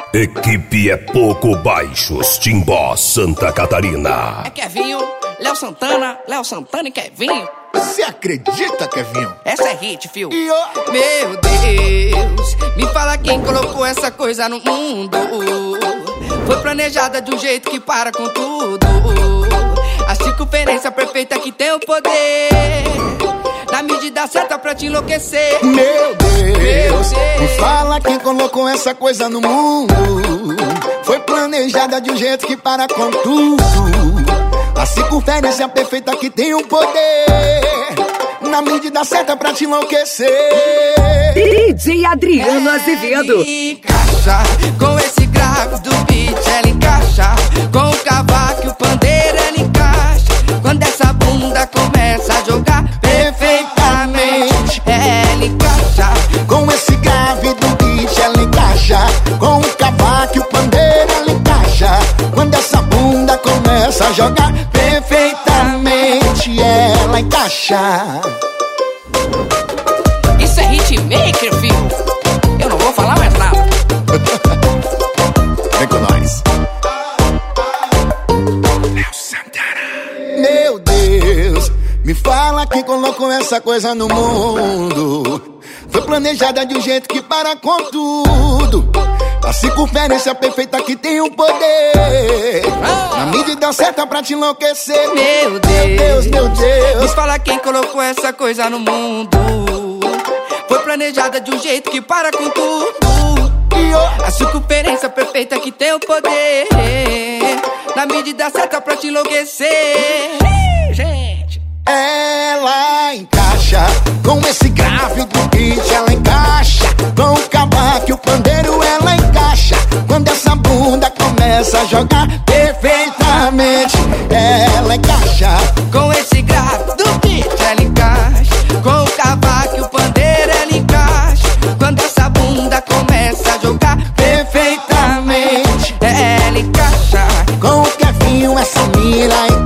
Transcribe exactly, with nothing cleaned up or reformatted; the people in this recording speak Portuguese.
Equipe é pouco baixos, Timbó, Santa Catarina. É Kevinho, Léo Santana, Léo Santana e Kevinho. Você acredita, Kevinho? Essa é hit, fio. E ó. Meu Deus, me fala quem colocou essa coisa no mundo. Foi planejada de um jeito que para com tudo. A circunferência perfeita que tem o poder, na medida certa pra te enlouquecer. Meu Deus, Meu Deus, me fala quem colocou essa coisa no mundo. Foi planejada de um jeito que para com tudo. A circunferência perfeita que tem o poder, na medida certa pra te enlouquecer. D J Adriano Azevedo. Encaixa com esse grave do beat, ela encaixa com o cavaco e o pandeiro, ela encaixa quando essa bunda começa a jogar perfeitamente. Ela encaixa Com esse grave do beat, ela encaixa com o cavaco e o pandeiro, ela encaixa quando essa bunda começa a jogar perfeitamente. Ela encaixa. Isso é hitmaker, filho. Eu não vou falar mais nada. Vem com nós. Léo Santana. Meu Deus, me fala quem colocou essa coisa no mundo. Foi planejada de um jeito que para com tudo. A circunferência perfeita que tem o poder, na medida certa pra te enlouquecer. Meu Deus, Meu Deus, meu Deus. me fala quem colocou essa coisa no mundo. Foi planejada de um jeito que para com tudo. E ó. A circunferência perfeita que tem o poder, na medida certa pra te enlouquecer. Gente, Ela encaixa com esse grave do beat, ela encaixa com o cavaco e o pandeiro, ela encaixa quando essa bunda começa a jogar perfeitamente. Ela encaixa com esse grave do beat, ela encaixa com o cavaco e o pandeiro, ela encaixa quando essa bunda começa a jogar perfeitamente. Ela encaixa com o Kevinho, essa mina